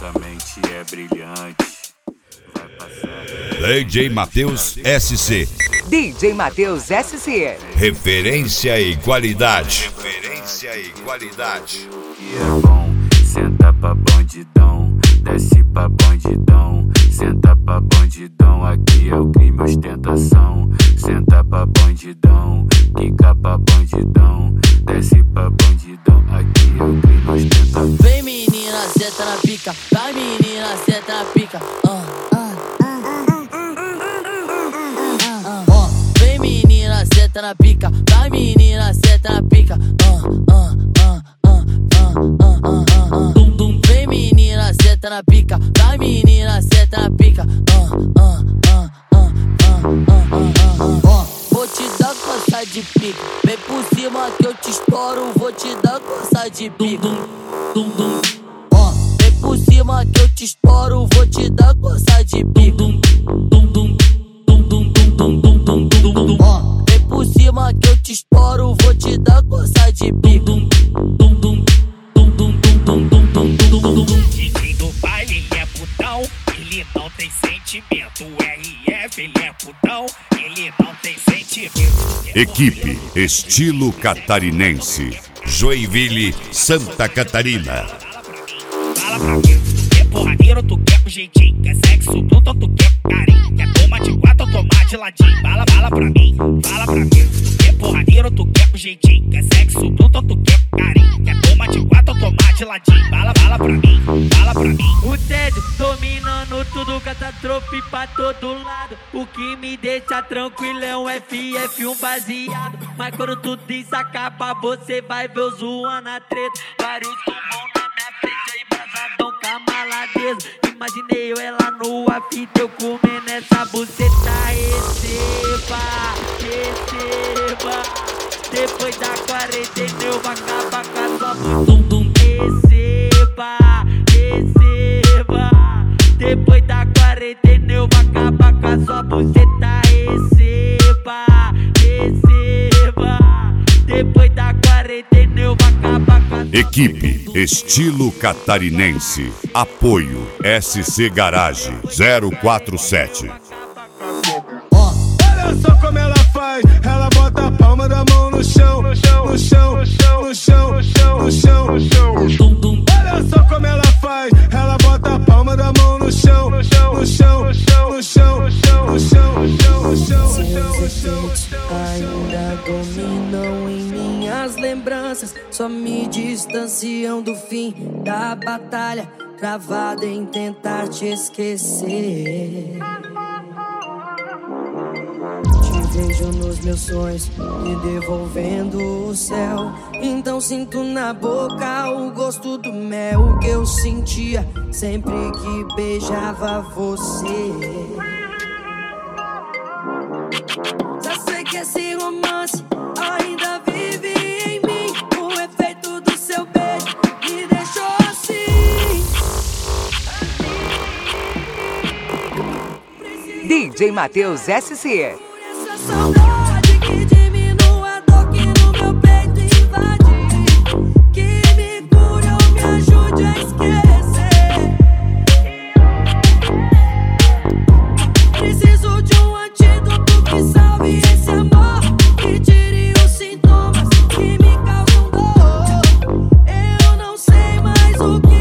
Nossa mente é brilhante. Vai passar. DJ Matheus SC. DJ Matheus SC. Referência e qualidade. Referência e qualidade. Que é bom, senta pra bandidão, desce pra bandidão, senta pra bandidão, aqui é o crime ostentação. Senta pra bandidão, quica pra bandidão, desce pra bandidão, aqui é o crime ostentação. Vem menina, senta na pica, vai menina, senta na pica. Vem menina, senta na pica, vai menina, senta na pica. Vem menina, senta na pica, vai menina, senta na pica. Vou te dar coça de pica, vem por cima que eu te estouro. Vou te dar coça de pica. Vem por cima que eu te estouro. Vou te dar coça de pica. Vem por cima que eu te estouro. Vou te dar coça de pica. DJ do baile, ele é putão, ele não tem sentimento. RF, ele é putão, ele não tem sentimento. Equipe Estilo Catarinense. Joinville, Santa Catarina. Fala pra mim, tu quer porradeiro, tu quer com jeitinho. Quer sexo bruto, tu quer com carinho. Quer tomate 4 ou tomate ladinho. Fala pra mim, fala pra mim. Tu quer porradeiro, tu quer com jeitinho. Quer sexo bruto, tu quer com carinho. Quer tomate 4 ou tomate ladinho. Fala pra mim, fala pra mim. O tédio dominando tudo, catástrofe pra todo lado. O que me deixa tranquilo é um FF, um baseado. Mas quando tudo isso acaba, você vai ver eu zoando a treta. Vários pulmão na minha frente, aí embrasadão com a maladeza. Imaginei eu ela nua, fita, eu comendo essa buceta. Receba. Depois da quarentena eu vou acabar com a sua buceta. Receba. Depois da quarentena eu vou acabar com a sua buceta. Receba. Depois da quarentena eu vou acabar com a sua... Equipe Estilo Catarinense. Apoio SC Garage 047. Olha só como ela faz, ela bota a palma da mão no chão, no chão, no chão, no chão, no chão, no chão, no chão. Olha só como ela faz, ela bota a palma da mão no chão, no chão, no chão, no chão, no chão, no chão, no chão, no chão, no chão. Ainda dominam em minhas lembranças, só me distanciam do fim da batalha, travado em tentar te esquecer. Vejo nos meus sonhos me devolvendo o céu. Então sinto na boca o gosto do mel que eu sentia sempre que beijava você. Já sei que esse romance ainda vive em mim. O efeito do seu beijo me deixou assim. DJ Matheus SC. Saudade que diminua a dor que no meu peito invade, que me cure ou me ajude a esquecer. Preciso de um antídoto que salve esse amor, que tire os sintomas que me causam dor. Eu não sei mais o que